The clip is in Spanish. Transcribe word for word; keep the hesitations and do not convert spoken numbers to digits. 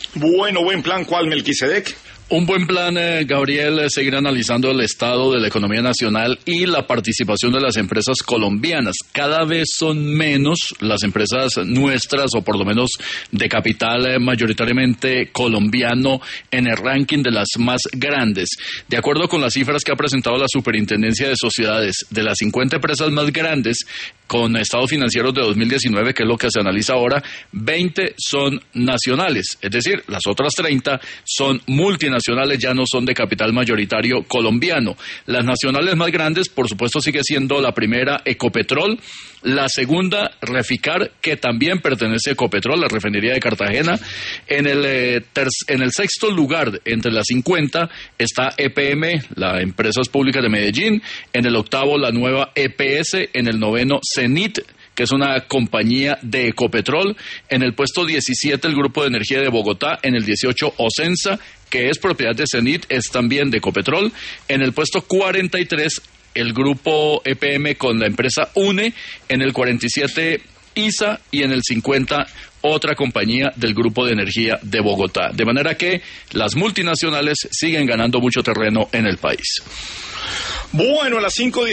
Bueno, buen plan, ¿cuál, Melquisedec? Un buen plan, eh, Gabriel, es seguir analizando el estado de la economía nacional y la participación de las empresas colombianas. Cada vez son menos las empresas nuestras, o por lo menos de capital eh, mayoritariamente colombiano, en el ranking de las más grandes. De acuerdo con las cifras que ha presentado la Superintendencia de Sociedades, de las cincuenta empresas más grandes con estados financieros de dos mil diecinueve, que es lo que se analiza ahora, veinte son nacionales, es decir, las otras treinta son multinacionales, ya no son de capital mayoritario colombiano. Las nacionales más grandes, por supuesto, sigue siendo la primera Ecopetrol, la segunda Reficar, que también pertenece a Ecopetrol, la refinería de Cartagena. En el, eh, ter- en el sexto lugar, entre las cincuenta, está E P M, la Empresas Públicas de Medellín. En el octavo, la nueva E P S. En el noveno, Cenit, que es una compañía de Ecopetrol. En el puesto diecisiete, el Grupo de Energía de Bogotá. En el dieciocho, Ocensa, que es propiedad de Cenit, es también de Ecopetrol. En el puesto cuarenta y tres, el Grupo E P M con la empresa UNE. En el cuarenta y siete, I S A, y en el cincuenta, otra compañía del Grupo de Energía de Bogotá. De manera que las multinacionales siguen ganando mucho terreno en el país. Bueno, a las cinco